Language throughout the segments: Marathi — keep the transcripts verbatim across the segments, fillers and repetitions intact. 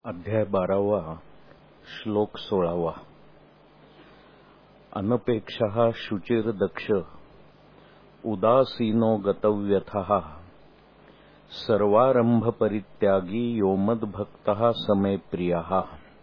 अध्याय बारावा श्लोक सोळावा. अनपेक्षः शुचिर्दक्ष उदासीनो गतव्यथः सर्वारंभ परित्यागी यो मद्भक्तः समे प्रियः.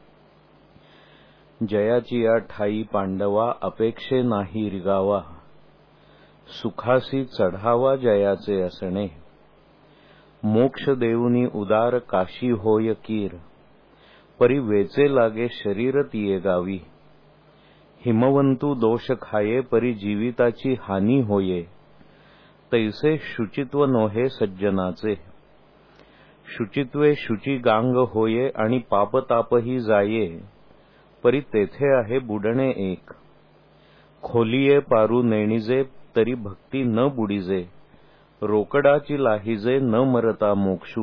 जयाची या ठाई पांडवा अपेक्षे नाही रिगावा, सुखासी चढावा जयाचे असणे. मोक्ष देऊनी उदार काशी होय कीर, परी वेचे लागे शरीर तिये गावी. हिमवंतू दोष खाये परी जीविताची हानी होये, तैसे शुचित्व नोहे सज्जनाचे. शुचित्वे शुची गांग होये आणि पापतापही जाये, परी तेथे आहे बुडणे एक. खोलिये पारू नेणिजे तरी भक्ती न बुडिजे, रोकडाची लाहिजे न मरता मोक्षू.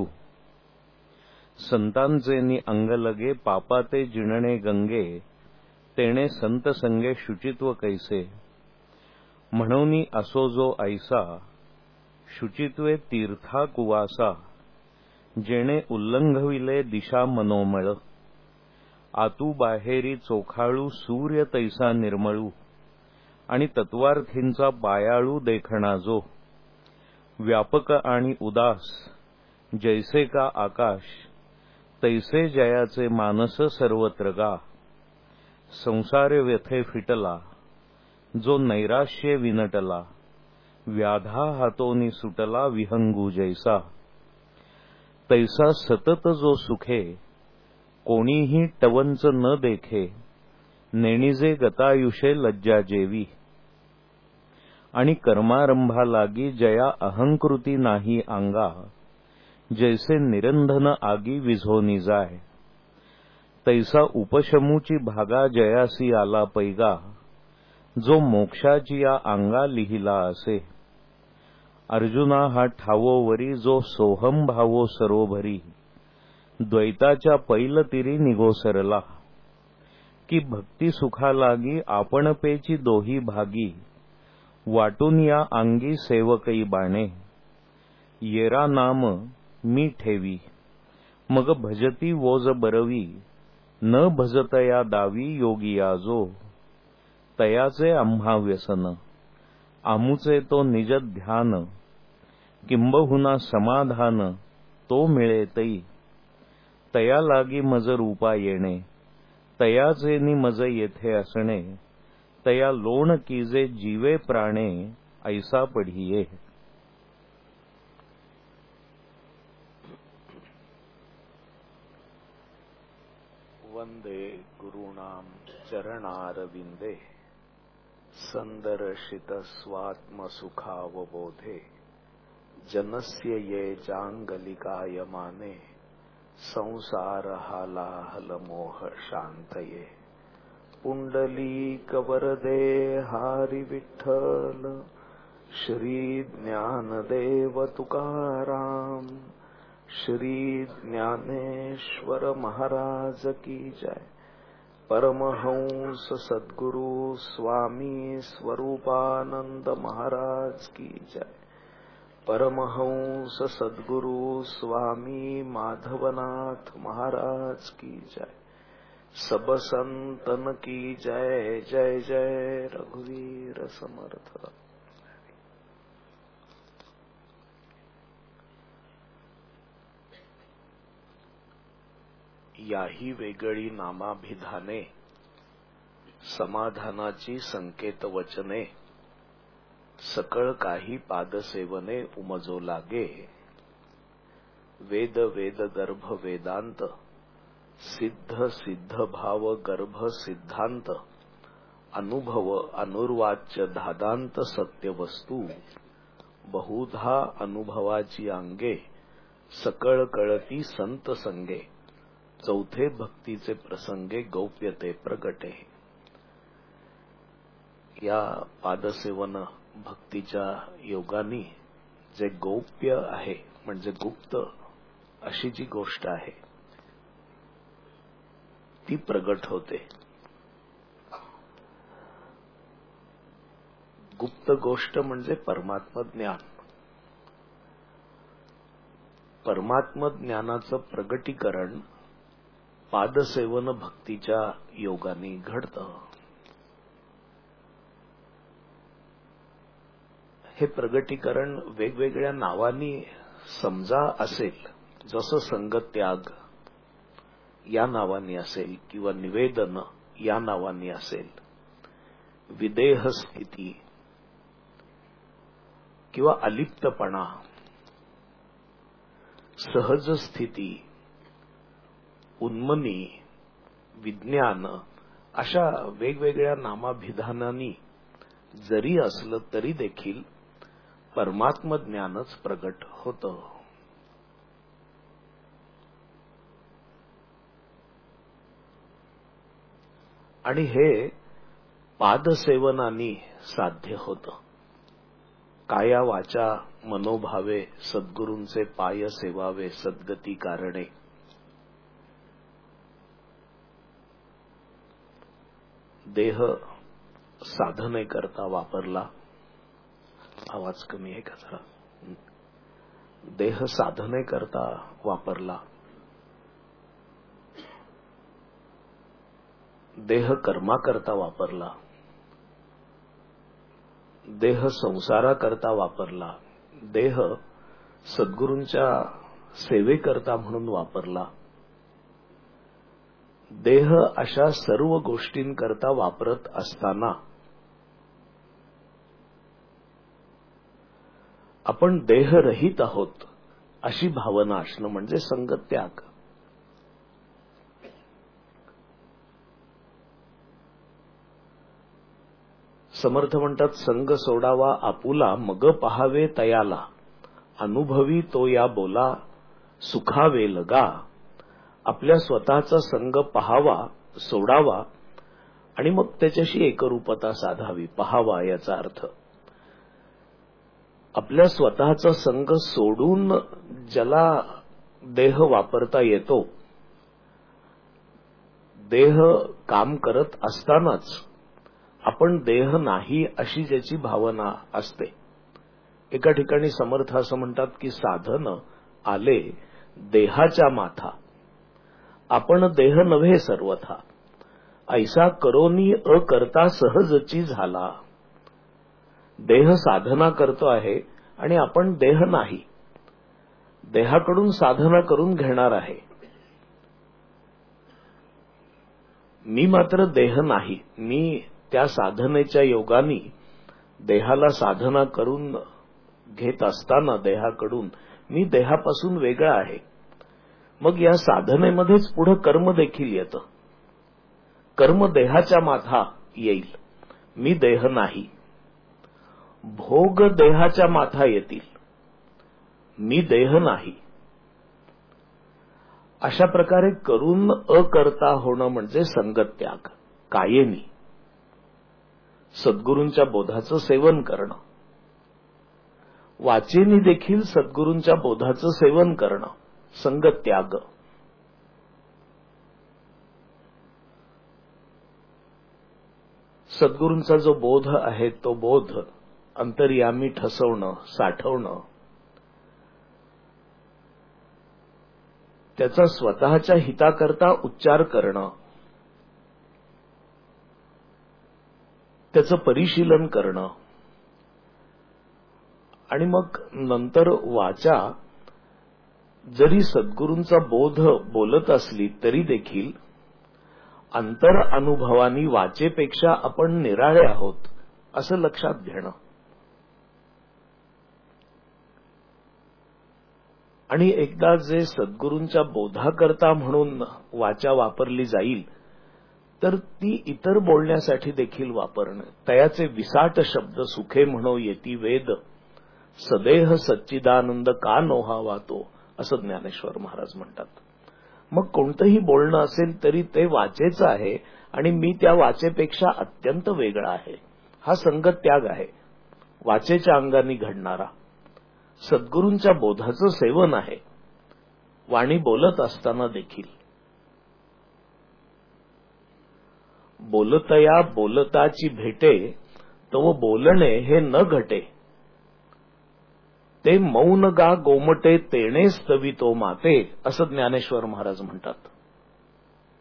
संतांचेनी अंग लगे पापाते जिणणे गंगे, तेणे संत संगे शुचित्व कैसे. म्हणूनी असो जो ऐसा, शुचित्वे तीर्था कुवासा. जेणे उल्लंघविले दिशा मनोमळ, आतू बाहेरी चोखाळू सूर्य तैसा निर्मळू. आणि तत्वार्थींचा पायाळू देखणा जो, व्यापक आणि उदास जैसे का आकाश. तैसे जयाचे मानस सर्वत्र गा. संसार व्यथे फिटला, जो नैराश्ये विनटला. व्याधा हातोनी सुटला विहंगू जैसा. तैसा सतत जो सुखे, कोणीही टवंच न देखे. नेणिजे गतायुषे लज्जा जेवी, आणि कर्मारंभा लागी जया अहंकृती नाही अंगा. जैसे निरंधन आगी विझोनी जाय, तैसा उपशमूची भागा जयासी आला पैगा. जो मोक्षाची या अंगा लिहिला असे. अर्जुना हा ठावोवरी जो सोहम भावो सरोभरी. द्वैताच्या पैल तिरी निघो सरला, की भक्ती सुखा लागी आपण पेची दोही भागी. वाटून या अंगी सेवकई बाणे, येरा नाम मी ठेवी. मग भजती वोज बरवी, न भजतया दावी योगिया जो. तयाचे आम्हा व्यसन, आमुचे तो निज ध्यान. किंबहुना समाधान, तो मिळे तई. तया लागी मज रूपा येणे, तयाचेनी मज येथे असणे. तया लोण कीजे जीवे प्राणे, ऐसा पढिये. वंदे गुरूणाम चरणारविंदे, संदर्शित स्वात्मसुखावबोधे. जनस्य ये जांगलिकायमाने, संसार हालाहल मोह शांतये. पुंडलीक वरदे हरी विठ्ठल, श्री ज्ञानदेव तुकाराम. श्री ज्ञानेश्वर महाराज की जय. परमहंस सद्गुरु स्वामी स्वरूपानंद महाराज की जय. परमहंस सद्गुरु स्वामी माधवनाथ महाराज की जय. सब संतन की जय. जय जय रघुवीर समर्थ. याही वेगळी नामाभिधाने, समाधानाची संकेत वचने. सकळ काही पादसेवने उमजो लागे. वेद वेद गर्भ वेदांत, सिद्ध सिद्ध भाव गर्भ सिद्धांत. अनुभव अनुर्वाच्य धादांत सत्य वस्तू. बहुधा अनुभवाची अंगे, सकळ कळती संत संगे. चौथे भक्तीचे प्रसंगे गौप्यते प्रगटे. या पादसेवन भक्तीच्या योगानी जे गौप्य आहे, म्हणजे गुप्त अशी जी गोष्ट आहे ती प्रगट होते. गुप्त गोष्ट म्हणजे परमात्म ज्ञान. परमात्म ज्ञानाचं प्रगटीकरण पादसेवन भक्तीच्या योगाने घडतं. हे प्रगटीकरण वेगवेगळ्या नावांनी समजा असेल, जसं संगत्याग या नावाने असेल किंवा निवेदन या नावाने असेल, विदेह स्थिती किंवा अलिप्तपणा, सहज स्थिती, उन्मनी, विज्ञान अशा वेगवेगळ्या नामाभिधानांनी जरी असलं तरी देखील परमात्म ज्ञानच प्रगट होतं. आणि हे पादसेवनानी साध्य होतं. काया वाचा मनोभावे सद्गुरूंचे पाय सेवावे सद्गती कारणे. देह साधने करता वापरला. आवाज कमी आहे का जरा? देह साधने करता वापरला. देह कर्मा करता वापरला. देह संसाराकरता वापरला. देह सद्गुरूंच्या सेवेकरता म्हणून वापरला. देह अशा सर्व गोष्टींकरता वापरत असताना आपण देहरहित आहोत अशी भावना असणं म्हणजे संगत्याग. समर्थ म्हणतात, संग सोडावा आपुला मग पहावे तयाला, अनुभवी तो या बोला सुखावे लगा. आपल्या स्वतःचा संग पहावा, सोडावा आणि मग त्याच्याशी एकरूपता साधावी. पहावा याचा अर्थ आपल्या स्वतःचा संग सोडून ज्याला देह वापरता येतो, देह काम करत असतानाच आपण देह नाही अशी ज्याची भावना असते. एका ठिकाणी समर्थ असं म्हणतात की साधन आले देहाच्या माथा, आपण देह नव्हे सर्वथा, ऐसा करोनी अकर्ता सहजची झाला. देह साधना करतो आहे आणि आपण देह नाही, देहाकडून साधना करून घेणार आहे. मी मात्र देह नाही. मी त्या साधनेच्या योगाने देहाला साधना करून घेत असताना देहाकडून मी देहापासून वेगळा आहे. मग या साधनेमध्येच पुढे कर्म देखील येतं. कर्म देहाच्या माथा येईल, मी देह नाही. भोग देहाच्या माथा येतील, मी देह नाही. अशा प्रकारे करून अकर्ता होणं म्हणजे संगत्याग. कायेनी सद्गुरूंच्या बोधाचं सेवन करणं, वाचेनी देखील सद्गुरूंच्या बोधाचं सेवन करणं संगत्याग. सद्गुरूंचा जो बोध आहे तो बोध अंतर्यामी ठसवणं, साठवणं, त्याचा स्वतःच्या हिताकरता उच्चार करणं, त्याचं परिशीलन करणं आणि मग नंतर वाचा जरी सद्गुरूंचा बोध बोलत असली तरी देखील अंतर अनुभवानी वाचेपेक्षा आपण निराळे आहोत असं लक्षात घेणं. आणि एकदा जे सद्गुरूंच्या बोधाकरता म्हणून वाचा वापरली जाईल तर ती इतर बोलण्यासाठी देखील वापरणं. तयाचे विसाट शब्द सुखे म्हणो येती वेद, सदेह सच्चिदानंद का नोहावा तो, असं ज्ञानेश्वर महाराज म्हणतात. मग कोणतंही बोलणं असेल तरी ते वाचेचं आहे आणि मी त्या वाचेपेक्षा अत्यंत वेगळा आहे. हा संगत्याग आहे, वाचेच्या अंगाने घडणारा. सद्गुरूंच्या बोधाचं सेवन आहे, वाणी बोलत असताना देखील. बोलतया बोलताची भेटे तव बोलणे हे न घटे, ते मौन गा गोमटे तेणे स्तवितो माते, असं ज्ञानेश्वर महाराज म्हणतात.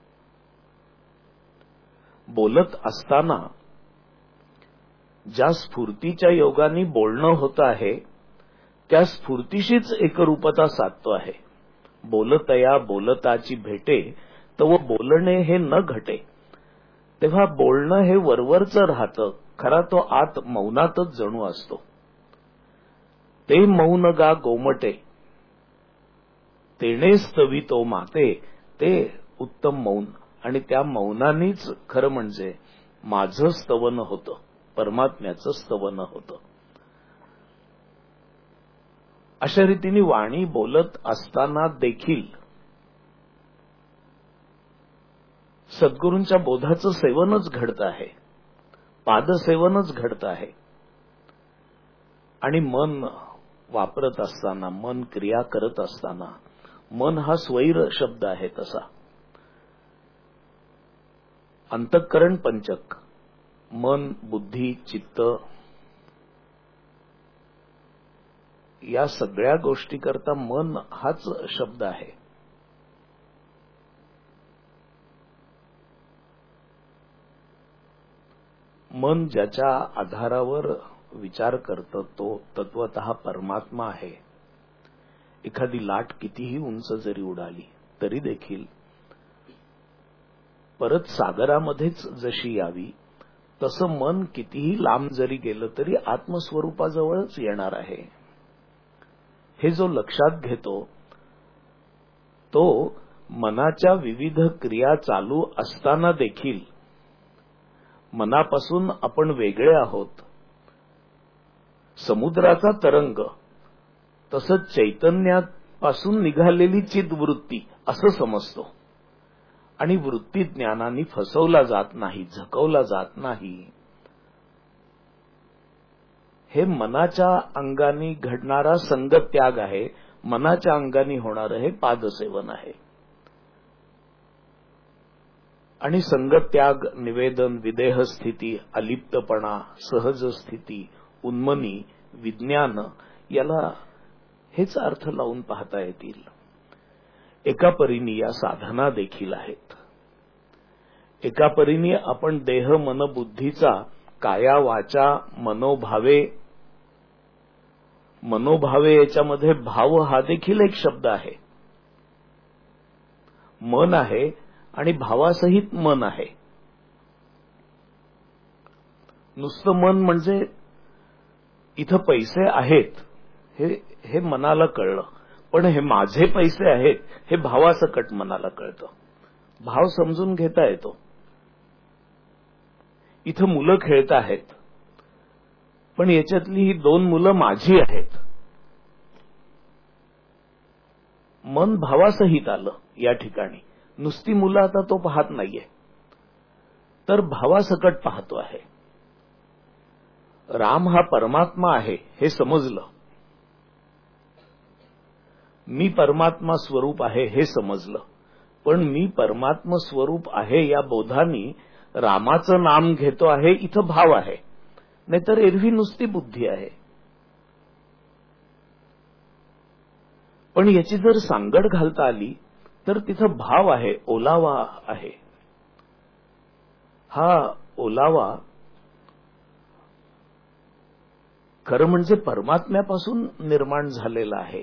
बोलत असताना ज्या स्फूर्तीच्या योगाने बोलणं होत आहे त्या स्फूर्तीशीच एकरूपता साधतो आहे. बोलतया बोलताची भेटे तव बोलणे हे न घटे. तेव्हा बोलणं हे वरवरचं राहतं, खरा तो आत मौनातच जणू असतो. ते मौन गा गोमटे तेने स्तवी तो माते, ते उत्तम मौन. आणि त्या मौनानीच खरं म्हणजे माझं स्तवन होतं, परमात्म्याचं स्तवन होतं. अशा रीतीने वाणी बोलत असताना देखील सद्गुरूंच्या बोधाचं सेवनच घडत आहे, पादसेवनच घडत आहे. आणि मन वापरत असताना, मन क्रिया करत असताना, मन हा स्वैर शब्द आहे तसा. अंतःकरण पंचक, मन, बुद्धी, चित्त या सगळ्या गोष्टी करता मन हाच शब्द आहे. मन ज्याच्या आधारावर विचार करतं तो तत्वतः परमात्मा आहे. एखादी लाट कितीही उंच जरी उडाली तरी देखील परत सागरामध्येच जशी यावी तसं मन कितीही लांब जरी गेलं तरी आत्मस्वरूपाजवळच येणार आहे. हे जो लक्षात घेतो तो मनाच्या विविध क्रिया चालू असताना देखील मनापासून आपण वेगळे आहोत. समुद्राचा तरंग तसंच चैतन्यापासून निघालेली चित्तवृत्ती असं समजतो. आणि वृत्ती ज्ञानाने फसवला जात नाही, झकवला जात नाही. हे मनाच्या अंगाने घडणारा संगत्याग आहे, मनाच्या अंगाने होणारं हे पादसेवन आहे. आणि संगत्याग, निवेदन, विदेह स्थिती, अलिप्तपणा, सहज स्थिती, उन्मनी, विज्ञान याला हेच अर्थ लावून पाहता येतील. एका परीने या साधना देखील आहेत. एका परीने आपण देह मन बुद्धीचा काया वाचा मनोभावे, मनोभावे याच्यामध्ये भाव हा देखील एक शब्द आहे. मन आहे आणि भावासहित मन आहे. नुसतं मन म्हणजे इथं पैसे आहेत हे हे मनाला कळलं, पण हे माझे पैसे आहेत हे भावासकट मनाला कळतं. भाव समजून घेता येतो. इथं मुलं खेळत आहेत पण याच्यातली ही दोन मुलं माझी आहेत. मन भावासहित आलं या ठिकाणी. नुसती मुलं आता तो पाहत नाहीये, तर भावासकट पाहतो आहे. राम हा परमात्मा आहे हे समजलं, मी परमात्मा स्वरूप आहे हे समजलं, पण मी परमात्मा स्वरूप आहे या बोधानी रामाचं नाम घेतो आहे, इथं भाव आहे. नाहीतर एरवी नुसती बुद्धी आहे. पण याची जर सांगड घालता आली तर तिथं भाव आहे, ओलावा आहे. हा ओलावा खरं म्हणजे परमात्म्यापासून निर्माण झालेला आहे.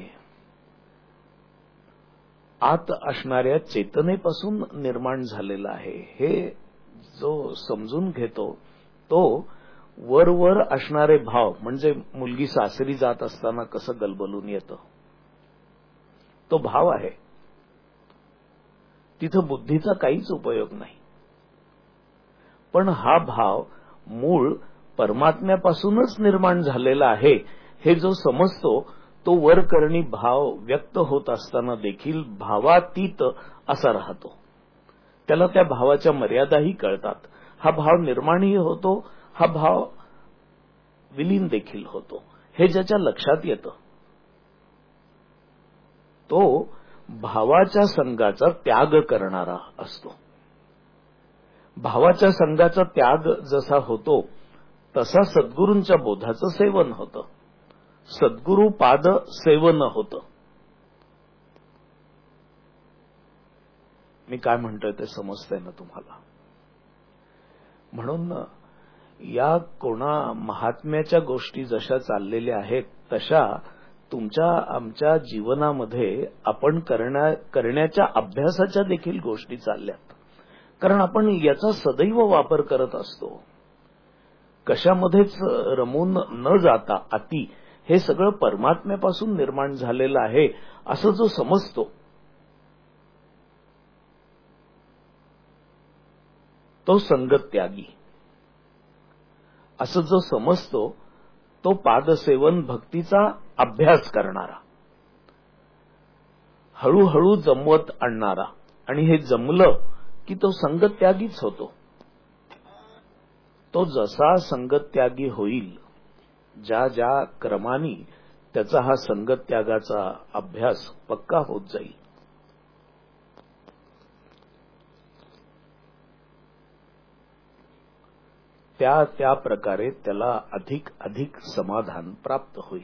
आत असणाऱ्या चेतनेपासून निर्माण झालेला आहे. हे जो समजून घेतो तो वरवर असणारे भाव, म्हणजे मुलगी सासरी जात असताना कसं गलबलून येतं, तो भाव आहे. तिथं बुद्धीचा काहीच उपयोग नाही. पण हा भाव मूळ परमात्म्यापासूनच निर्माण झालेला आहे हे जो समजतो तो वरकरणी भाव व्यक्त होत असताना देखील भावातीत असा राहतो. त्याला त्या भावाच्या मर्यादाही कळतात. हा भाव निर्माणही होतो, हा भाव विलीन देखील होतो. हे ज्याच्या लक्षात येतं तो भावाच्या संगाचा त्याग करणारा असतो. भावाच्या संगाचा त्याग जसा होतो तसा सद्गुरूंच्या बोधाचं सेवन होतं. सद्गुरू पाद सेवन होतं. मी काय म्हणतोय ते समजतंय ना तुम्हाला? म्हणून या कोणा महात्म्याच्या गोष्टी जशा चाललेल्या आहेत तशा तुमच्या आमच्या जीवनामध्ये आपण करण्या करण्याच्या अभ्यासाच्या देखील गोष्टी चालल्यात. कारण आपण याचा सदैव वापर करत असतो. कशामध्येच रमून न जाता अति हे सगळं परमात्म्यापासून निर्माण झालेलं आहे असं जो समजतो तो संगत्यागी. असं जो समजतो तो पादसेवन भक्तीचा अभ्यास करणारा, हळूहळू जमवत आणणारा. आणि हे जमलं की तो संगत्यागीच होतो. तो जसा संगत्यागी होईल ज्या ज्या क्रमाने त्याचा हा संगत्यागाचा अभ्यास पक्का होत जाईल. त्या त्या प्रकारे त्याला अधिक अधिक समाधान प्राप्त होईल.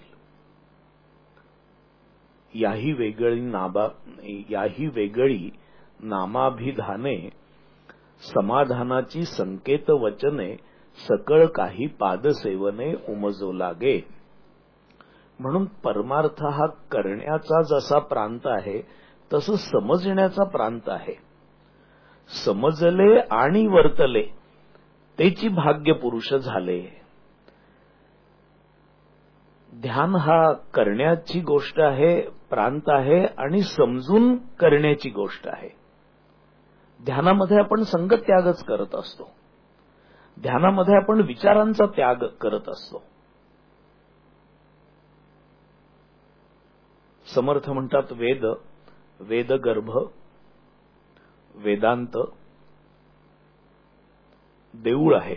याही वेगळी नाबा याही वेगळी नामाभिधाने समाधानाची संकेत वचने सकळ काही पादसेवने उमजो लागे. म्हणून परमार्थ हा करण्याचा जसा प्रांत आहे तसं समजण्याचा प्रांत आहे. समजले आणि वर्तले तेची भाग्य पुरुष झाले. ध्यान हा करण्याची गोष्ट आहे, प्रांत आहे आणि समजून करण्याची गोष्ट आहे. ध्यानामध्ये आपण संगत्यागच करत असतो. ध्यानामध्ये आपण विचारांचा त्याग करत असतो. समर्थ म्हणतात वेद, वेदगर्भ, वेदांत, देऊळ आहे.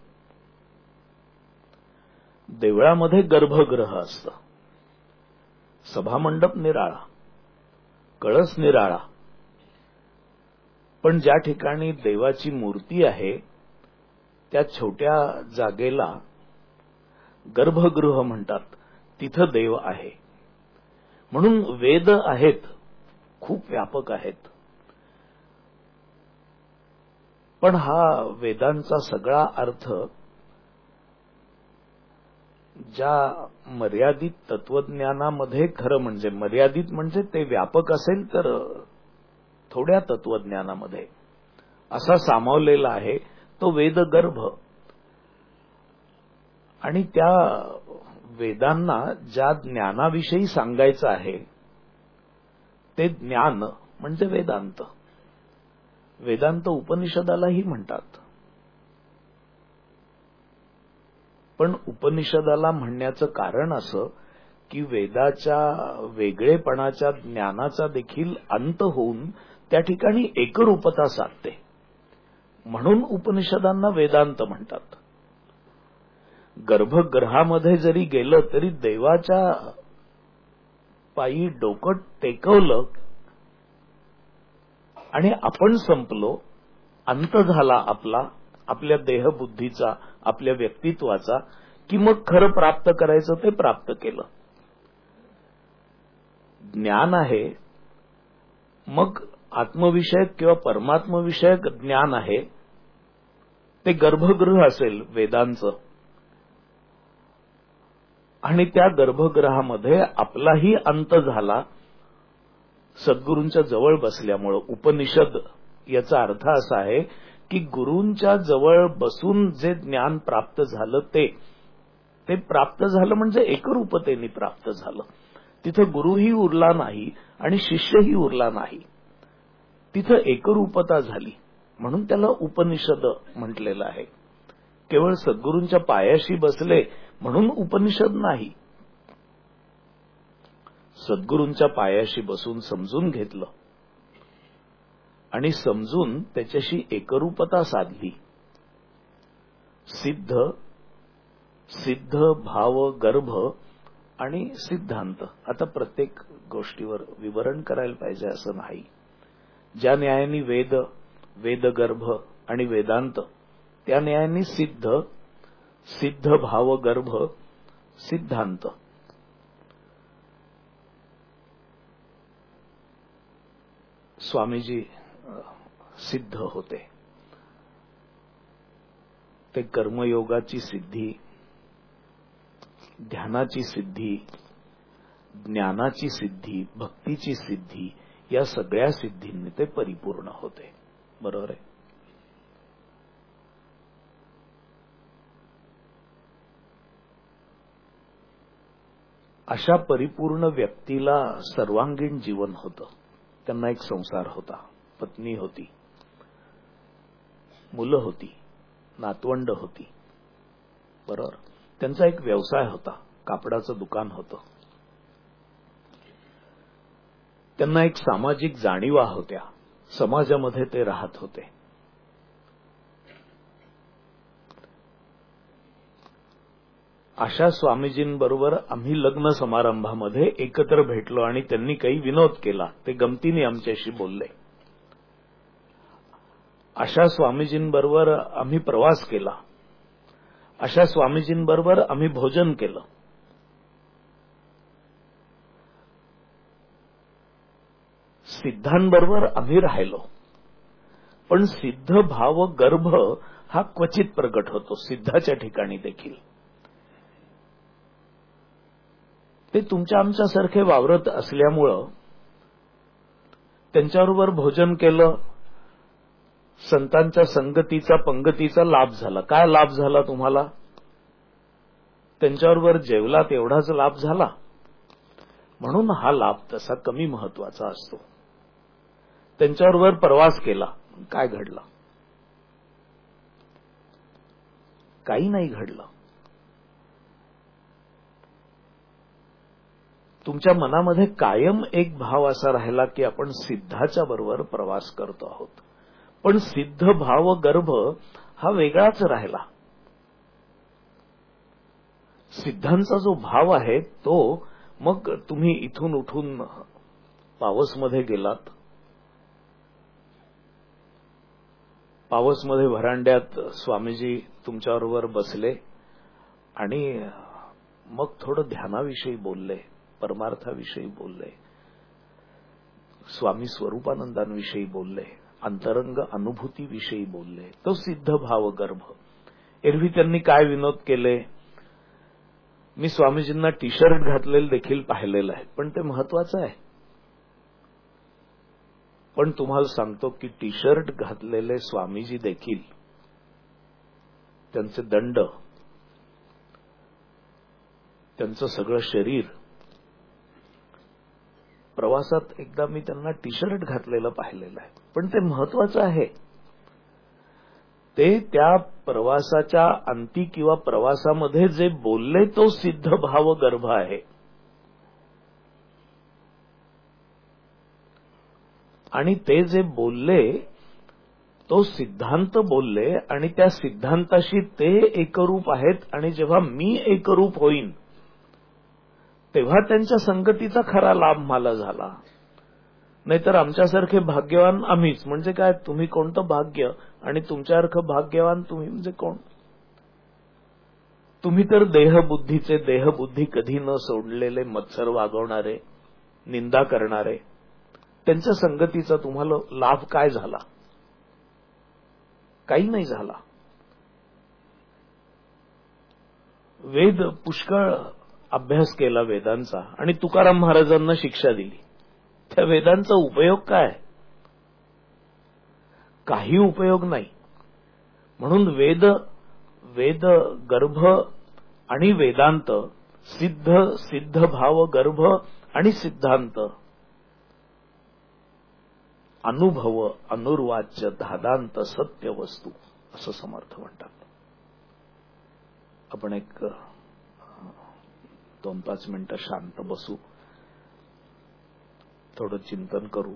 देवळामध्ये गर्भगृह असतं. सभामंडप निराळा, कळस निराळा, पण ज्या ठिकाणी देवाची मूर्ती आहे त्या छोट्या जागेला गर्भगृह म्हणतात. तिथं देव आहे. म्हणून वेद आहेत, खूप व्यापक आहेत. पण हा वेदांचा सगळा अर्थ ज्या मर्यादित तत्वज्ञानामध्ये, खरं म्हणजे मर्यादित म्हणजे ते व्यापक असेल तर थोड्या तत्वज्ञानामध्ये असा सामावलेला आहे तो वेदगर्भ. आणि त्या वेदांना ज्या ज्ञानाविषयी सांगायचं आहे ते ज्ञान म्हणजे वेदांत. वेदांत उपनिषदालाही म्हणतात. पण उपनिषदाला म्हणण्याचं कारण असं की वेदाच्या वेगळेपणाच्या ज्ञानाचा देखील अंत होऊन त्या ठिकाणी एकरूपता साधते. म्हणून उपनिषदांना वेदांत म्हणतात. गर्भगृहामध्ये जरी गेलं तरी देवाच्या पायी डोकं टेकवलं आणि आपण संपलो, अंत झाला आपला, आपल्या देहबुद्धीचा, आपल्या व्यक्तित्वाचा, की मग खरं प्राप्त करायचं ते प्राप्त केलं. ज्ञान आहे, मग आत्मविषयक किंवा परमात्मविषयक ज्ञान आहे, ते गर्भगृह असेल वेदांचं. आणि त्या गर्भगृहामध्ये आपलाही अंत झाला सद्गुरूंच्या जवळ बसल्यामुळं. उपनिषद याचा अर्थ असा आहे की गुरूंच्या जवळ बसून जे ज्ञान प्राप्त झालं ते ते प्राप्त झालं म्हणजे एकरूपतेने प्राप्त झालं. तिथं गुरुही उरला नाही आणि शिष्यही उरला नाही. तिथं एकरूपता झाली म्हणून त्याला उपनिषद म्हटलेलं आहे. केवळ सद्गुरूंच्या पायाशी बसले म्हणून उपनिषद नाही. सद्गुरूंच्या पायाशी बसून समजून घेतलं आणि समजून त्याच्याशी एकरूपता साधली. सिद्ध, सिद्ध भाव गर्भ आणि सिद्धांत. आता प्रत्येक गोष्टीवर विवरण करायला पाहिजे असं नाही. ज्या न्यायाने वेद, वेदगर्भ आणि वेदांत, त्या न्यायाने सिद्ध, सिद्ध भाव गर्भ, सिद्धांत. स्वामीजी सिद्ध होते. ते कर्मयोगाची सिद्धी, ध्यानाची सिद्धी, ज्ञानाची सिद्धी, भक्तीची सिद्धी, या सगळ्या सिद्धींनी ते परिपूर्ण होते. बरोबर आहे. अशा परिपूर्ण व्यक्तीला सर्वांगीण जीवन होतं. त्यांना एक संसार होता, पत्नी होती, मुलं होती, नातवंड होती. बरोबर. त्यांचा एक व्यवसाय होता, कापडाचं दुकान होतं. त्यांना एक सामाजिक जाणीवा होत्या, समाजामध्ये ते राहत होते. अशा स्वामीजींबरोबर आम्ही लग्न समारंभामध्ये एकत्र भेटलो आणि त्यांनी काही विनोद केला, ते गमतीने आमच्याशी बोलले. अशा स्वामीजींबरोबर आम्ही प्रवास केला, अशा स्वामीजींबरोबर आम्ही भोजन केलं. सिद्धांबरोबर आम्ही राहिलो. पण सिद्ध भाव गर्भ हा क्वचित प्रकट होतो, सिद्धाच्या ठिकाणी देखील. ते तुमच्या आमच्यासारखे वावरत असल्यामुळं त्यांच्याबरोबर भोजन केलं, संतांच्या संगतीचा पंगतीचा लाभ झाला. काय लाभ झाला तुम्हाला? त्यांच्याबरोबर जेवलात एवढाच लाभ झाला. म्हणून हा लाभ तसा कमी महत्वाचा असतो. त्यांच्याबरोबर प्रवास केला, काय घडलं? काही नाही घडलं. तुमच्या मनामध्ये कायम एक भाव असा राहिला की आपण सिद्धाच्या बरोबर प्रवास करतो आहोत. पण सिद्ध भाव गर्भ हा वेगळाच राहिला. सिद्धांचा जो भाव आहे तो, मग तुम्ही इथून उठून पावसमध्ये गेलात, पावसमध्ये व्हरांड्यात स्वामीजी तुमच्याबरोबर बसले आणि मग थोडं ध्यानाविषयी बोलले, परमार्थाविषयी बोलले, स्वामी स्वरूपानंदांविषयी बोलले, अंतरंग अनुभूतीविषयी बोलले. तो सिद्ध भाव गर्भ. एरवी त्यांनी काय विनोद केले? मी स्वामीजींना टी शर्ट घातलेलं देखील पाहिलेलं आहे, पण ते महत्वाचं आहे. पण तुम्हाला सांगतो की टी शर्ट घातलेले स्वामीजी देखील त्यांचे दंड, त्यांचं सगळं शरीर, प्रवासात एकदा मी त्यांना टी शर्ट घातलेलं पाहिलेलं आहे. पण ते महत्वाचं आहे. ते त्या प्रवासाच्या अंती किंवा प्रवासामध्ये जे बोलले तो सिद्ध भाव गर्भ आहे. आणि ते जे बोलले तो सिद्धांत बोलले आणि त्या सिद्धांताशी ते एकरूप आहेत. आणि जेव्हा मी एकरूप होईन तेव्हा त्यांच्या संगतीचा खरा लाभ मला झाला. नाहीतर आमच्यासारखे भाग्यवान आम्हीच. म्हणजे काय, तुम्ही कोणतं भाग्य आणि तुमच्यासारखं भाग्यवान तुम्ही म्हणजे कोण? तुम्ही तर देहबुद्धीचे, देहबुद्धी कधी न सोडलेले मत्सर वागवणारे, निंदा करणारे. त्यांच्या संगतीचा तुम्हाला लाभ काय झाला? काही नाही झाला. वेद पुष्कळ अभ्यास केला वेदांचा आणि तुकाराम महाराजांना शिक्षा दिली. त्या वेदांचा उपयोग काय? काही उपयोग नाही. म्हणून वेद, वेद गर्भ आणि वेदांत, सिद्ध, सिद्ध भाव गर्भ आणि सिद्धांत, अनुभव, अनुर्वाच्य, धादांत, सत्य वस्तू असं समर्थ म्हणतात. आपण एक दोन पाच मिनिटं शांत बसू, थोडं चिंतन करू.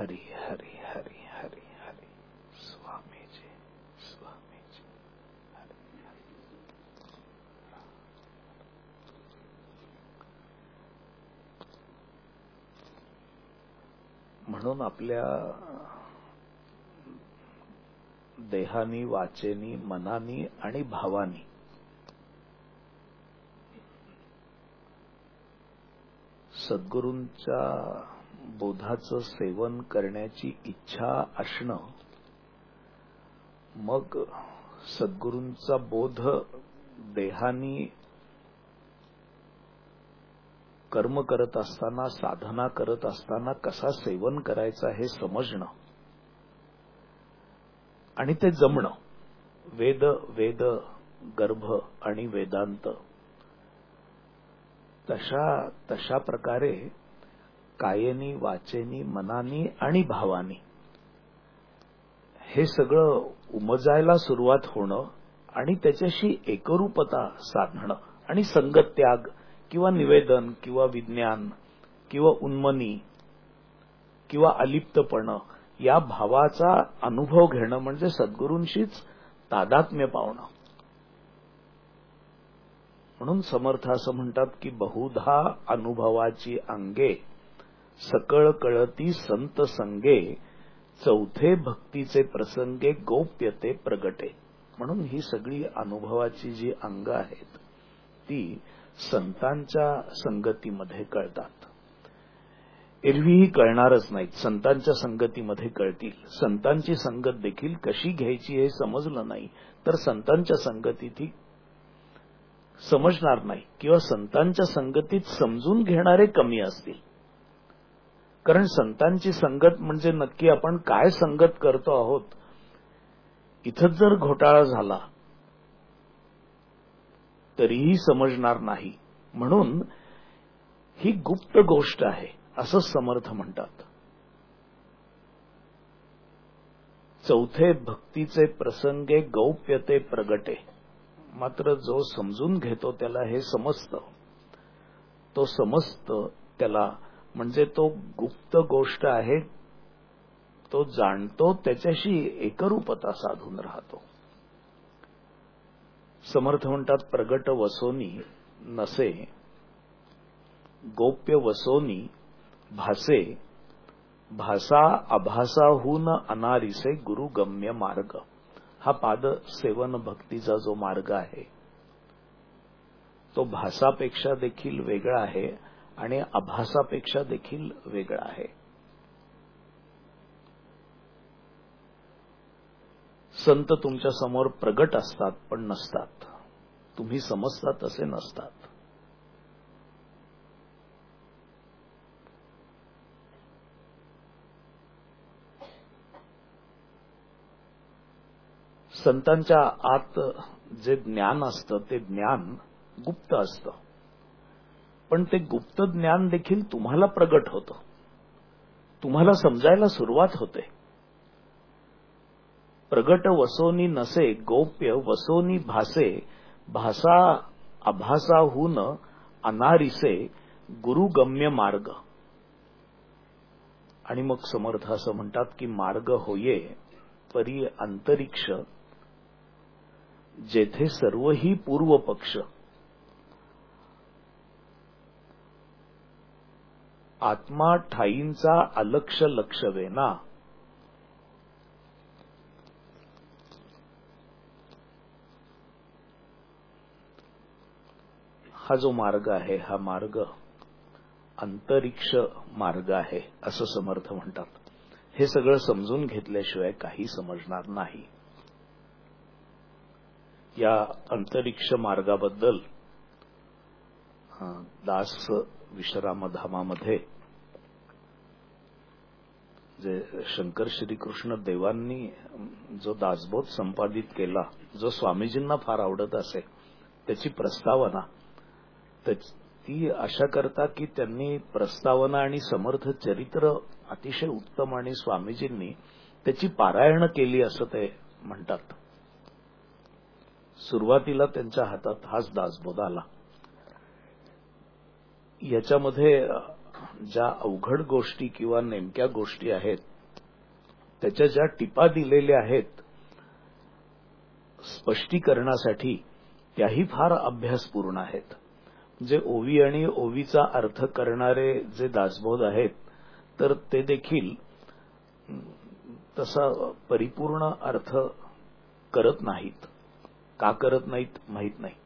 हरी हरी हरी हरी हरी स्वामीजी स्वामीजी हरी हरी. म्हणून आपल्या देहानी, वाचेनी, मनानी आणि भावानी सद्गुरूंच्या बोधाचं सेवन करण्याची इच्छा असणं, मग सद्गुरूंचा बोध देहानी कर्म करत असताना, साधना करत असताना कसा सेवन करायचा हे समजणं आणि ते जमणं. वेद, वेद गर्भ आणि वेदांत तशा तशा प्रकारे कायेनी, वाचेनी, मनानी आणि भावानी हे सगळं उमजायला सुरुवात होणं आणि त्याच्याशी एकरूपता साधणं आणि संगत त्याग किंवा निवेदन किंवा विज्ञान किंवा उन्मनी किंवा अलिप्तपणं या भावाचा अनुभव घेणं म्हणजे सद्गुरूंशीच तादात्म्य पावणं. म्हणून समर्थ असं म्हणतात की बहुधा अनुभवाची अंगे सकळ कळती संत संगे चौथे भक्तीचे प्रसंगे गोप्यते प्रगटे. म्हणून ही सगळी अनुभवाची जी अंग आहेत ती संतांच्या संगतीमध्ये कळतात. एरवीही कळणारच नाहीत, संतांच्या संगतीमध्ये कळतील. संतांची संगत देखील कशी घ्यायची हे समजलं नाही तर संतांच्या संगतीत ही समजणार नाही किंवा संतांच्या संगतीत समजून घेणारे कमी असतील. कारण संतांची संगत म्हणजे नक्की आपण काय संगत करतो आहोत इथंच जर घोटाळा झाला तरीही समजणार नाही. म्हणून ही गुप्त गोष्ट आहे असं समर्थ म्हणतात. चौथे भक्तीचे प्रसंगे गौप्यते प्रगटे. मात्र जो समजून घेतो त्याला हे समजतं. तो समजतं त्याला म्हणजे तो गुप्त गोष्ट आहे तो जाणतो, त्याच्याशी एकरूपता साधून राहतो. समर्थ म्हणतात प्रगट वसोनी नसे गोप्य वसोनी भासे भासा आभासाहून अनारिसे गुरुगम्य मार्ग. हा पाद सेवन भक्तीचा जो मार्ग आहे तो भासापेक्षा देखील वेगळा आहे आणि आभासापेक्षा देखील वेगळा आहे. संत तुमच्या समोर प्रगट असतात पण नसतात. तुम्ही समजता तसे नसतात. संतांच्या आत जे ज्ञान असतं ते ज्ञान गुप्त असतं, पण ते गुप्त ज्ञान देखील तुम्हाला प्रगट होतं, तुम्हाला समजायला सुरुवात होते. प्रगट वसोनी नसे गोप्य वसोनी भासे भासा आभासाहून अनारिसे गुरुगम्य मार्ग. आणि मग समर्थ असं म्हणतात की मार्ग होये परी अंतरिक्ष जेथे सर्वही पूर्व पक्ष. आत्मा ठाईंचा अलक्ष लक्षवेना. हा जो मार्ग आहे हा मार्ग अंतरिक्ष मार्ग आहे असं समर्थ म्हणतात. हे सगळं समजून घेतल्याशिवाय काही समजणार नाही. या अंतरिक्ष मार्गाबद्दल दास विश्रामधामामध्ये जे शंकर श्रीकृष्ण देवांनी जो दासबोध संपादित केला जो स्वामीजींना फार आवडत असे त्याची प्रस्तावना ती अशा करता की त्यांनी प्रस्तावना आणि समर्थ चरित्र अतिशय उत्तम आणि स्वामीजींनी त्याची पारायण केली असं ते म्हणतात. सुरुवातीला त्यांच्या हातात हाच दासबोध आला. याच्यामध्ये ज्या अवघड गोष्टी किंवा नेमक्या गोष्टी आहेत त्याच्या ज्या टिपा दिलेल्या आहेत स्पष्टीकरणासाठी त्याही फार अभ्यासपूर्ण आहेत. जे ओवी आणि ओवीचा अर्थ करणारे जे दासबोध आहेत तर ते देखील तसा परिपूर्ण अर्थ करत नाहीत. का करत नाहीत माहीत नाही.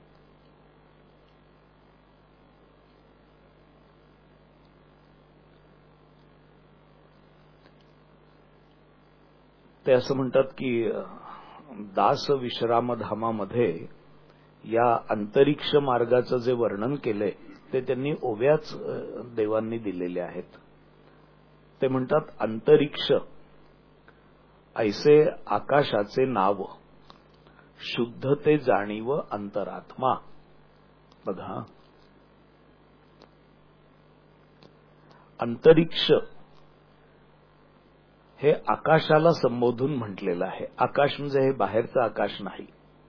ते असं म्हणतात की दास विश्रामधामामध्ये या अंतरिक्ष मार्गाचं जे वर्णन केलंय ते त्यांनी ओव्याच देवांनी दिलेले आहेत. ते म्हणतात अंतरिक्ष ऐसे आकाशाचे नाव, शुद्ध ते जाणीव अंतरात्मा. बघा, अंतरिक्ष हे आकाशाला संबोधून म्हटलेलं आहे. आकाश म्हणजे हे बाहेरचं आकाश नाही.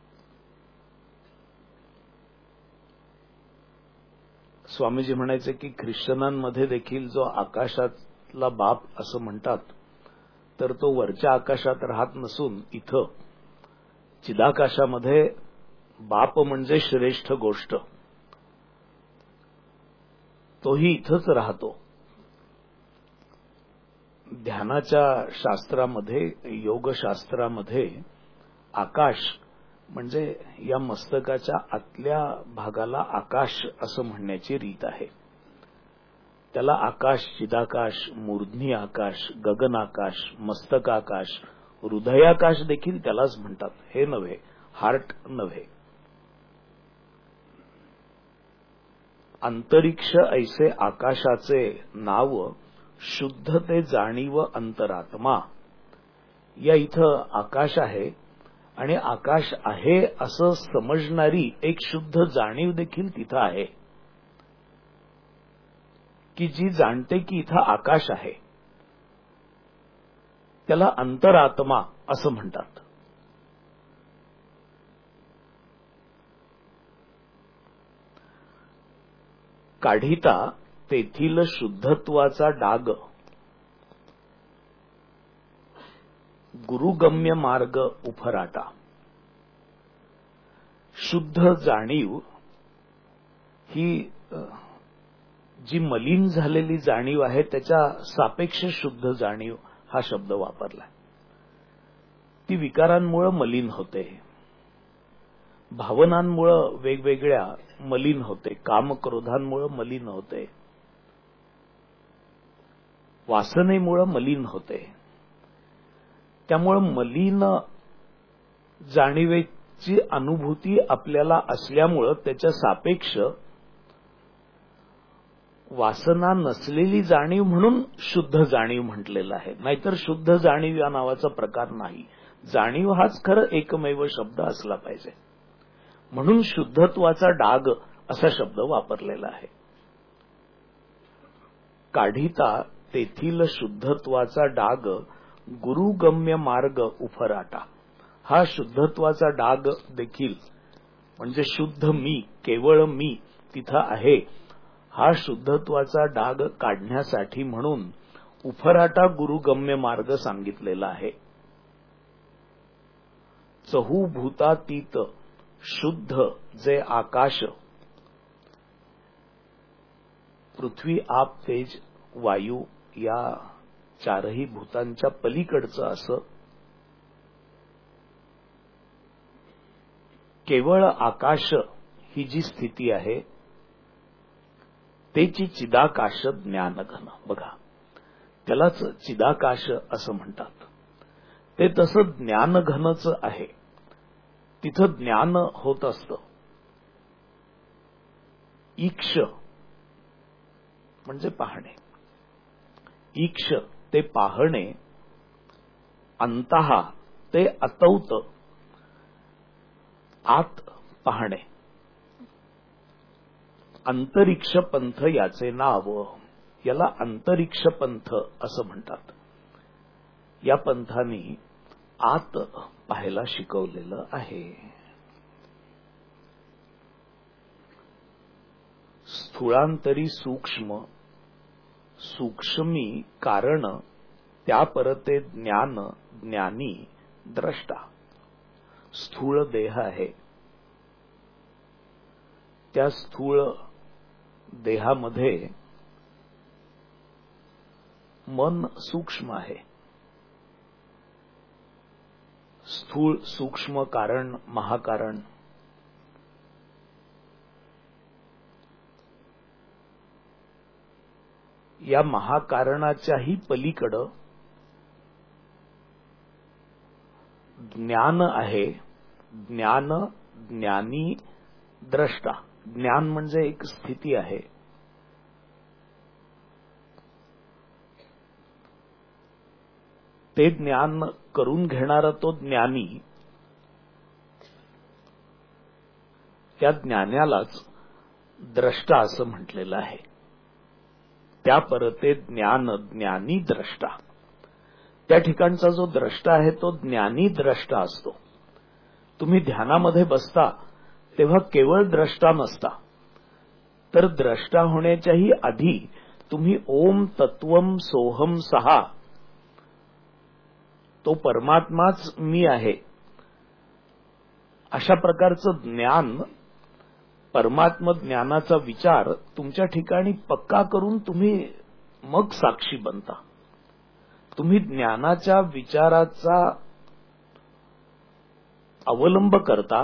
स्वामीजी म्हणायचे की ख्रिश्चनांमध्ये देखील जो आकाशातला बाप असं म्हणतात तर तो वरच्या आकाशात राहत नसून इथं चिदाकाशामध्ये बाप म्हणजे श्रेष्ठ गोष्ट, तोही इथंच राहतो. ध्यानाच्या शास्त्रामध्ये, योगशास्त्रामध्ये आकाश म्हणजे या मस्तकाच्या आतल्या भागाला आकाश असं म्हणण्याची रीत आहे. त्याला आकाश, चिदाकाश, मूर्ध्नी आकाश, गगनाकाश, मस्तकाकाश, हृदयाकाश देखील त्यालाच म्हणतात. हे नव्हे, हार्ट नव्हे. अंतरिक्ष ऐसे आकाशाचे नाव, शुद्ध ते जाणीव अंतरात्मा. या इथं आकाश आहे आणि आकाश आहे असं समजणारी एक शुद्ध जाणीव देखील तिथं आहे की जी जाणते की इथं आकाश आहे. त्याला अंतरात्मा असं म्हणतात. काढिता तेथील शुद्धत्वाचा डाग, गुरुगम्य मार्ग उफराटा. शुद्ध जाणीव ही जी मलिन झालेली जाणीव आहे त्याच्या सापेक्ष शुद्ध जाणीव हा शब्द वापरला. ती विकारांमुळे मलिन होते, भावनांमुळे वेगवेगळ्या मलिन होते, कामक्रोधांमुळे मलिन होते, वासनेमुळे मलिन होते. त्यामुळे मलिन जाणीवेची अनुभूती आपल्याला असल्यामुळं त्याच्या सापेक्ष वासना नसलेली जाणीव म्हणून शुद्ध जाणीव म्हटलेलं आहे. नाहीतर शुद्ध जाणीव या नावाचा प्रकार नाही. जाणीव हाच खरं एकमेव शब्द असला पाहिजे. म्हणून शुद्धत्वाचा डाग असा शब्द वापरलेला आहे. काढिता तेथील शुद्धत्वाचा डाग, गुरुगम्य मार्ग उफराटा. हा शुद्धत्वाचा डाग देखील म्हणजे शुद्ध मी, केवळ मी तिथं आहे. हा शुद्धत्वाचा डाग काढण्यासाठी म्हणून उफराटा गुरुगम्य मार्ग सांगितलेला आहे. चहूभूतातीत शुद्ध जे आकाश, पृथ्वी, आप, तेज, वायू या चारही भूतांच्या पलीकडचं असं केवळ आकाश ही जी स्थिती आहे त्याची चिदाकाश ज्ञानघन. बघा, त्यालाच चिदाकाश असं म्हणतात. ते तसं ज्ञानघनच आहे. तिथं ज्ञान होत असतं. ईक्ष म्हणजे पाहणे, ईक्ष ते पाहणे, अंतहा ते अतौत आत पाहणे. अंतरिक्ष पंथ याचे नाव. याला अंतरिक्ष पंथ असं म्हणतात. या पंथाने आत पाहायला शिकवलेलं आहे. स्थूळांतरी सूक्ष्म, सूक्ष्मी कारण त्या परते ज्ञान ज्ञानी द्रष्टा. स्थूळ देह आहे, त्या स्थूळ देहामध्ये मन सूक्ष्म आहे. स्थूळ सूक्ष्म कारण महाकारण. या महाकारणाच्याही पलीकडं ज्ञान आहे. ज्ञान ज्ञानी द्रष्टा. ज्ञान म्हणजे एक स्थिती आहे. ते ज्ञान करून घेणारा तो ज्ञानी, त्या ज्ञानालाच द्रष्टा असं म्हटलेलं आहे. त्या परते ज्ञान ज्ञानी द्रष्टा. त्या ठिकाणचा जो द्रष्टा आहे तो ज्ञानी द्रष्टा असतो. तुम्ही ध्यानामध्ये बसता तेव्हा केवळ द्रष्टा नसता, तर द्रष्टा होण्याच्याही आधी तुम्ही ओम तत्वम सोहम सहा, तो परमात्माच मी आहे, अशा प्रकारचं ज्ञान, परमात्म ज्ञानाचा विचार तुमच्या ठिकाणी पक्का करून तुम्ही मग साक्षी बनता. तुम्ही ज्ञानाच्या विचाराचा अवलंब करता.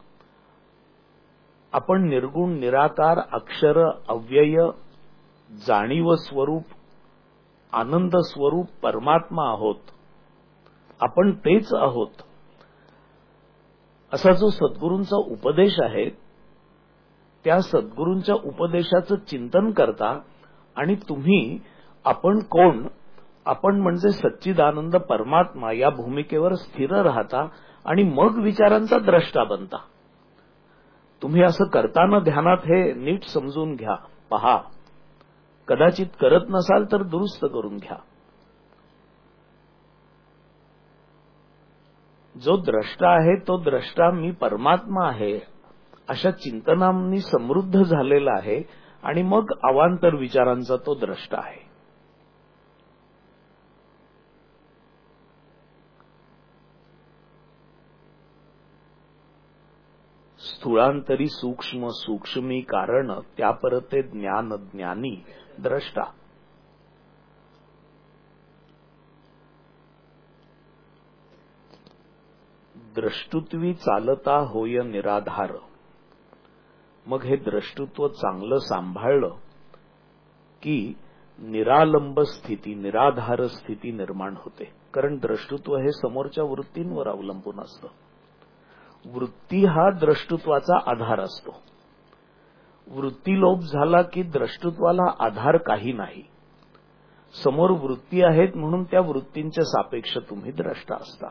आपण निर्गुण निराकार अक्षर अव्यय जाणीव स्वरूप आनंद स्वरूप परमात्मा आहोत. आपण तेच आहोत असा जो सद्गुरूंचा उपदेश आहे, त्या सद्गुरूंच्या उपदेशाचं चिंतन करता आणि तुम्ही आपण कोण, आपण म्हणजे सच्चिदानंद परमात्मा या भूमिकेवर स्थिर राहता आणि मग विचारांचा द्रष्टा बनता. तुम्ही असं करताना ध्यानात हे नीट समजून घ्या, पहा. कदाचित करत नसाल तर दुरुस्त करून घ्या. जो द्रष्टा आहे तो द्रष्टा मी परमात्मा आहे अशा चिंतनांनी समृद्ध झालेला आहे आणि मग अवांतर विचारांचा तो द्रष्टा आहे. स्थूळांतरी सूक्ष्म सूक्ष्मी कारण त्या परते ज्ञान ज्ञानी द्रष्टा. द्रष्टुत्वी चालता होय निराधार. मग हे द्रष्टुत्व चांगलं सांभाळलं की निरालंब स्थिती, निराधार स्थिती निर्माण होते. कारण द्रष्टुत्व हे समोरच्या वृत्तींवर अवलंबून असतं. वृत्ती हा द्रष्टुत्वाचा आधार असतो. वृत्तीलोप झाला की द्रष्टुत्वाला आधार काही नाही. समोर वृत्ती आहेत म्हणून त्या वृत्तींच्या सापेक्ष तुम्ही द्रष्टा असता.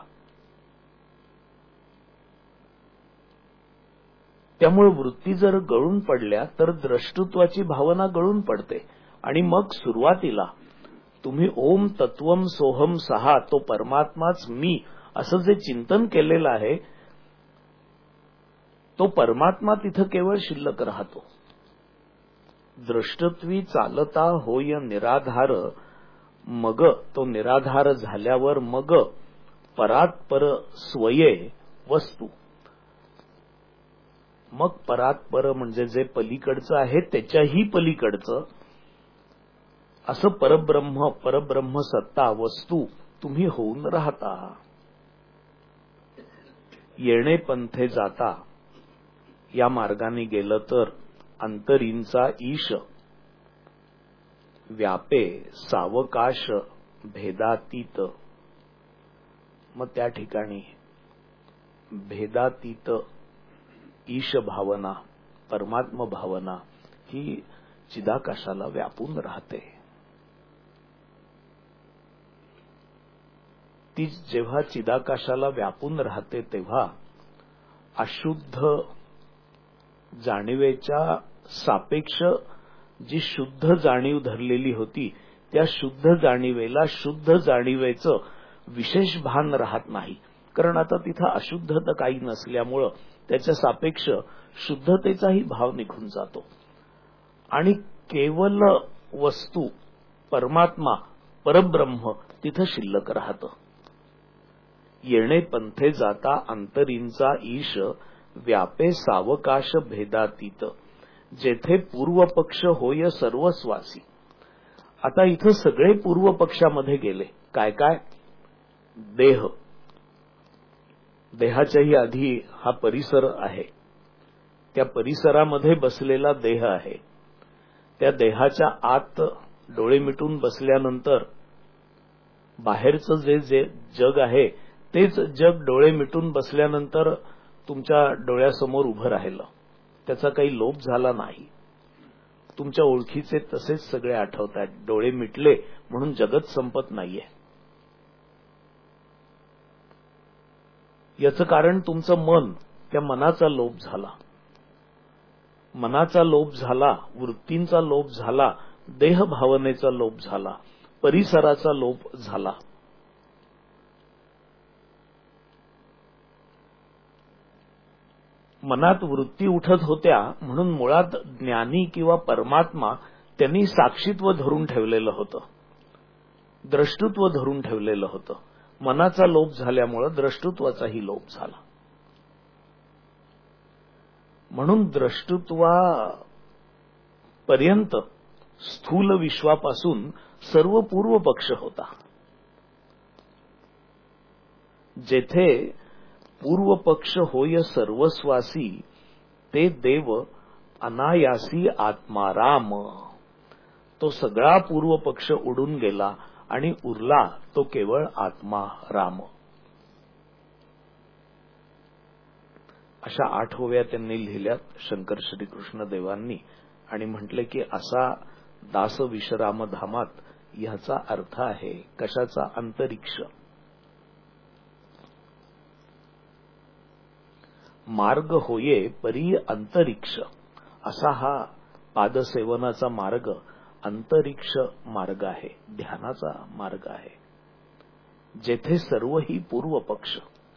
त्यामुळे वृत्ती जर गळून पडल्या तर द्रष्टुत्वाची भावना गळून पडते आणि मग सुरुवातीला तुम्ही ओम तत्वम सोहम सहा, तो परमात्माच मी असं जे चिंतन केलेलं आहे तो परमात्मा तिथं केवळ शिल्लक राहतो. दृष्टत्वी चालता होय निराधार. मग तो निराधार झाल्यावर मग परात्पर स्वये वस्तू. मग परात्पर म्हणजे जे पलीकडचं आहे त्याच्याही पलीकडचं असं परब्रह्म, परब्रह्म सत्ता वस्तू तुम्ही होऊन राहता. येणे पंथे जाता या मार्गाने गेलं तर अंतरींचा ईश व्यापे सावकाश भेदातीत. मग त्या ठिकाणी भेदातीत ईश भावना, परमात्म भावना ही चिदाकाशाला व्यापून राहते. ती जेव्हा चिदाकाशाला व्यापून राहते तेव्हा अशुद्ध जाणीवेच्या सापेक्ष जी शुद्ध जाणीव धरलेली होती त्या शुद्ध जाणीवेला शुद्ध जाणीवेचं विशेष भान राहत नाही. कारण आता तिथं अशुद्धता काही नसल्यामुळं त्याच्या सापेक्ष शुद्धतेचाही भाव निघून जातो आणि केवळ वस्तू परमात्मा परब्रह्म तिथं शिल्लक राहतं. येणे पंथे जाता अंतरींचा ईश, व्यापे सावकाश भेदातीत, जेथे पूर्व पक्ष होय सर्वस्वासी. आता इथं सगळे पूर्व पक्षामध्ये गेले. काय काय? देह, देहाच्याही आधी हा परिसर आहे. त्या परिसरामध्ये बसलेला देह आहे. त्या देहाच्या आत डोळे मिटून बसल्यानंतर बाहेरचं जे जे जग आहे तेच जग डोळे मिटून बसल्यानंतर तुमच्या डोळ्यासमोर उभं राहिलं. त्याचा काही लोप झाला नाही. तुमच्या ओळखीचे तसेच सगळे आठवतात. डोळे मिटले म्हणून जगत संपत नाहीये. याचं कारण तुमचं मन, त्या मनाचा लोप झाला. मनाचा लोप झाला, वृत्तींचा लोप झाला, देह भावनेचा लोप झाला, परिसराचा लोप झाला. मनात वृत्ती उठत होत्या म्हणून मुळात ज्ञानी किंवा परमात्मा त्यांनी साक्षीत्व धरून ठेवलेलं होतं, द्रष्टृत्व धरून ठेवलेलं होतं. मनाचा लोप झाल्यामुळे द्रष्टृत्वाचाही लोप झाला. म्हणून द्रष्टृत्वापर्यंत स्थूल विश्वापासून सर्व पूर्व पक्ष होता. जेथे पूर्व पक्ष होय सर्वस्वासी, ते देव अनायासी आत्माराम. तो सगळा पूर्व पक्ष उडून गेला आणि उरला तो केवळ आत्मा राम. अशा आठ ओव्या त्यांनी लिहिल्यात शंकर श्रीकृष्ण देवांनी आणि म्हटले की असा दास विश्राम धामात. ह्याचा अर्थ आहे कशाचा? अंतरिक्ष. मार्ग होये परी अंतरिक्ष, असा हा पादसेवनाचा मार्ग अंतरिक्ष मार्ग आहे, ध्यानाचा मार्ग आहे. जेथे सर्व ही पूर्व पक्ष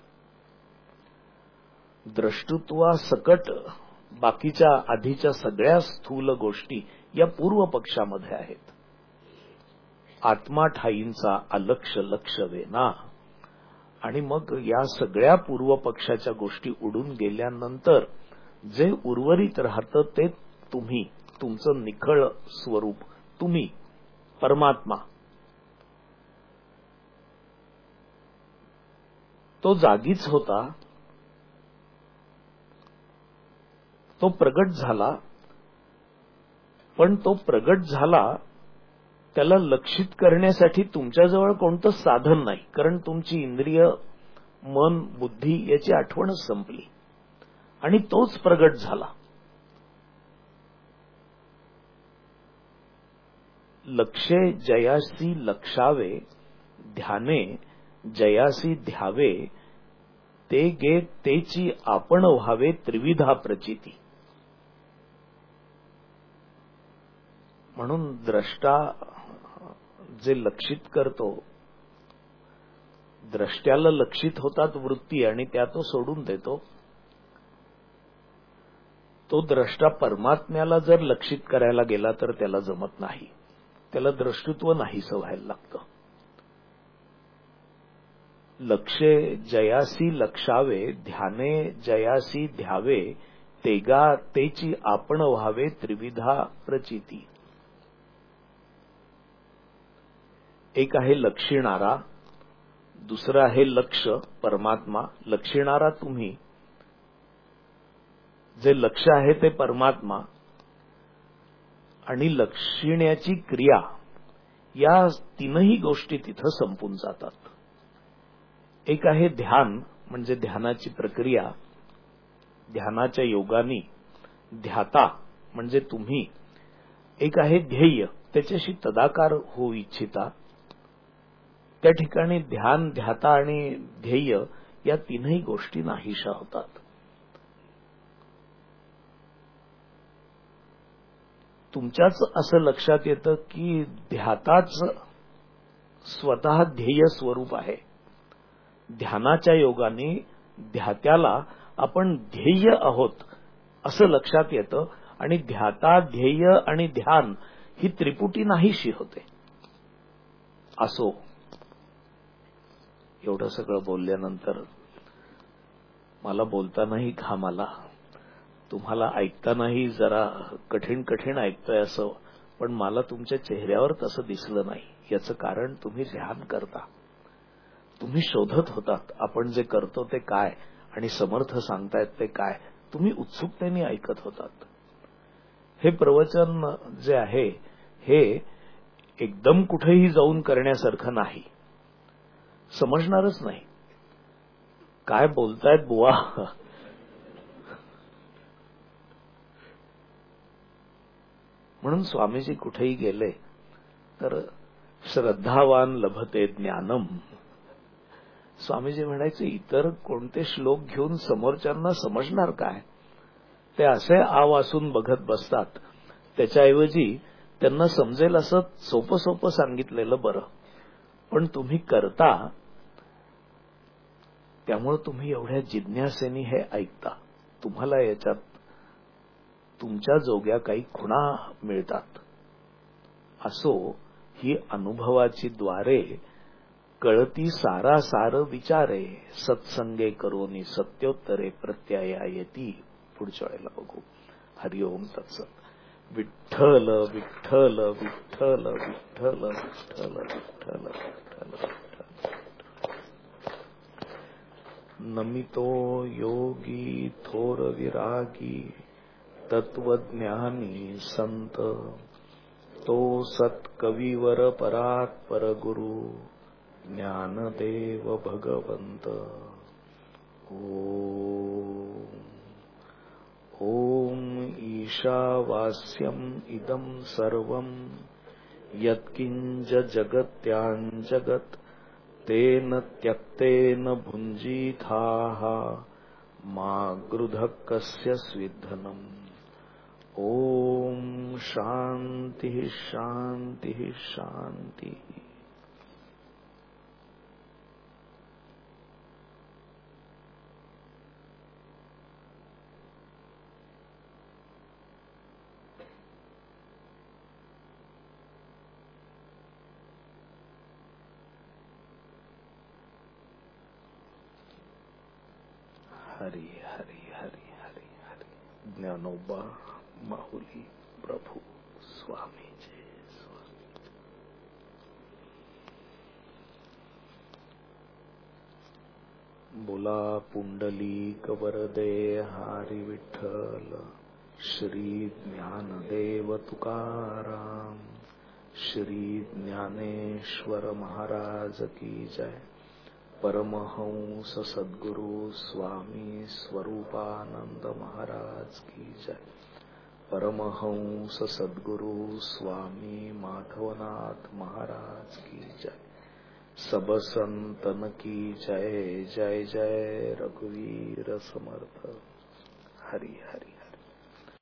द्रष्टृत्वासकट बाकीच्या आधीच्या सगळ्या स्थूल गोष्टी या पूर्व पक्षामध्ये आहेत. आत्मा ठाईंचा अलक्ष लक्ष वेना. आणि मग या सगळ्या पूर्व पक्षाच्या गोष्टी उडून गेल्यानंतर जे उर्वरित राहतं ते तुम्ही, तुमचं निखळ स्वरूप, तुम्ही परमात्मा. तो जागीच होता, तो प्रगट झाला. पण तो प्रगट झाला त्याला लक्षित करण्यासाठी तुमच्याजवळ कोणतं साधन नाही, कारण तुमची इंद्रिय, मन, बुद्धी याची आठवणच संपली आणि तोच प्रगट झाला. लक्षे जयासी लक्षावे, ध्याने जयासी ध्यावे, ते गे तेची आपण व्हावे त्रिविधा प्रचिती. म्हणून द्रष्टा जे लक्षित करतो, द्रष्ट्याला लक्षित होतात वृत्ती आणि त्या तो सोडून देतो. तो द्रष्टा परमात्म्याला जर लक्षित करायला गेला तर त्याला जमत नाही, त्याला द्रष्टृत्व नाहीसं व्हायला लागतं. लक्षे जयासी लक्षावे, ध्याने जयासी ध्यावे, तेगा तेची आपण व्हावे त्रिविधा प्रचिती. एक आहे लक्षिणारा, दुसरं आहे लक्ष परमात्मा. लक्षिणारा तुम्ही, जे लक्ष आहे ते परमात्मा, आणि लक्षिण्याची क्रिया, या तीनही गोष्टी तिथं संपून जातात. एक आहे ध्यान, म्हणजे ध्यानाची प्रक्रिया, ध्यानाच्या योगानी ध्याता म्हणजे तुम्ही. एक आहे ध्येय, त्याच्याशी तदाकार होऊ इच्छिता. त्या ठिकाणी ध्यान, ध्याता आणि ध्येय या तीनही गोष्टी नाहीशा होतात. तुमच्याच असं लक्षात येतं की ध्याताच स्वतः ध्येय स्वरूप आहे. ध्यानाच्या योगाने ध्यात्याला आपण ध्येय आहोत असं लक्षात येतं आणि ध्याता, ध्येय आणि ध्यान ही त्रिपुटी नाहीशी होते. असो, एवढं सगळं बोलल्यानंतर मला बोलतानाही घाम आला, तुम्हाला ऐकतानाही जरा कठीण कठीण ऐकतोय असं, पण मला तुमच्या चेहऱ्यावर तसं दिसलं नाही. याचं कारण तुम्ही ध्यान करता, तुम्ही शोधत होतात आपण जे करतो ते काय आणि समर्थ सांगतायत ते काय, तुम्ही उत्सुकतेने ऐकत होतात. हे प्रवचन जे आहे हे एकदम कुठेही जाऊन करण्यासारखं नाही, समजणारच नाही काय बोलतायत बुवा. म्हणून स्वामीजी कुठेही गेले तर श्रद्धावान लभते ज्ञानम. स्वामीजी म्हणायचे इतर कोणते श्लोक घेऊन समोरच्यांना समजणार काय, ते असे आवासून बघत बसतात, त्याच्याऐवजी त्यांना समजेल असं सोपं सोपं सांगितलेलं बरं. पण तुम्ही करता त्यामुळे तुम्ही एवढ्या जिज्ञासेने हे ऐकता, तुम्हाला याच्यात तुमच्या जोग्या काही खुणा मिळतात. असो ही अनुभवाची द्वारे कळती सारासार विचारे, सत्संगे करोनी सत्योत्तरे प्रत्ययायती. पुढच्या वेळेला बघू. हरिओम तत्सत. विठ्ठल विठ्ठल विठ्ठल विठ्ठल विठ्ठल विठ्ठल विठ्ठल. नमितो योगी थोर विरागी तत्वज्ञानी संत, तो सत्कविवर परात परगुरु ज्ञानदेव भगवंत. ओम ओम ईशावास्यम इदं सर्वं यत्किंच जगत्यां जगत् तेन त्यक्तेन भुञ्जीथाः मा गृधः कस्य स्विद्धनम्. ओम शांति शांति शांति. हरि हरि हरि हरि हरि. ज्ञानोबा माहुली प्रभु स्वामी जय स्वामी. बोला पुंडलीक वरदे हरी विठ्ठल. श्री ज्ञानदेव तुकाराम. श्री ज्ञानेश्वर महाराज की जय. परमहंस सद्गुरु स्वामी स्वरूपानंद महाराज की जय. परमहंस सद्गुरु स्वामी माधवनाथ महाराज की जय. सब संतन की जय. जय जय रघुवीर समर्थ. हरि हरि.